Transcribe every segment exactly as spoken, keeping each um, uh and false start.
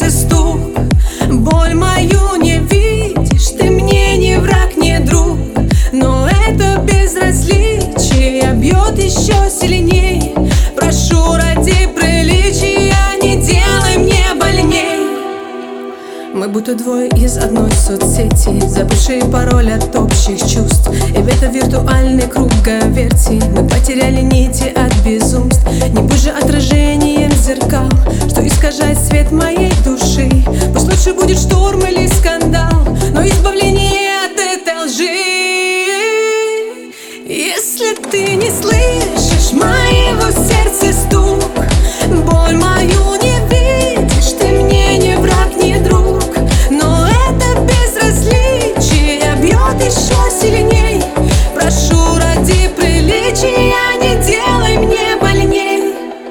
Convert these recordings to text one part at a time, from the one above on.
сердце стук. Боль мою не видишь, ты мне не враг, не друг. Но это безразличие бьет еще сильней. Прошу ради приличия, не делай мне больней. Мы будто двое из одной соцсети, забывшие пароль от общих чувств. И в это виртуальный круговерти мы потеряли нити от безумств. Не будь же отражением зеркал, что искажает свет моей души. Пусть лучше будет шторм или скандал, но избавление от этой лжи. Если ты не слышишь моего сердца стук, боль мою не видишь, ты мне не враг, не друг. Но это безразличие бьет еще сильней. Прошу ради приличия, не делай мне больней.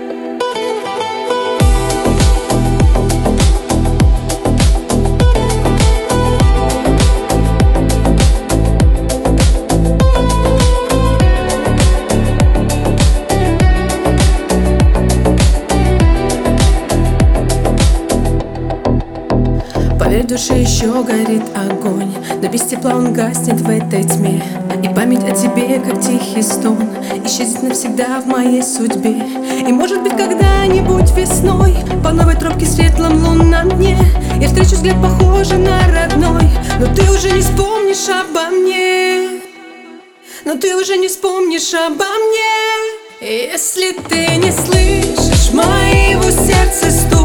Поверь, в душе еще горит огонь, но без тепла он гаснет в этой тьме. И память о тебе, как тихий стон, исчезнет навсегда в моей судьбе. И может быть когда-нибудь весной по новой тропке светлом лунном дне я встречу взгляд, похожий на родной. Но ты уже не вспомнишь обо мне, но ты уже не вспомнишь обо мне. Если ты не слышишь моего сердца стук,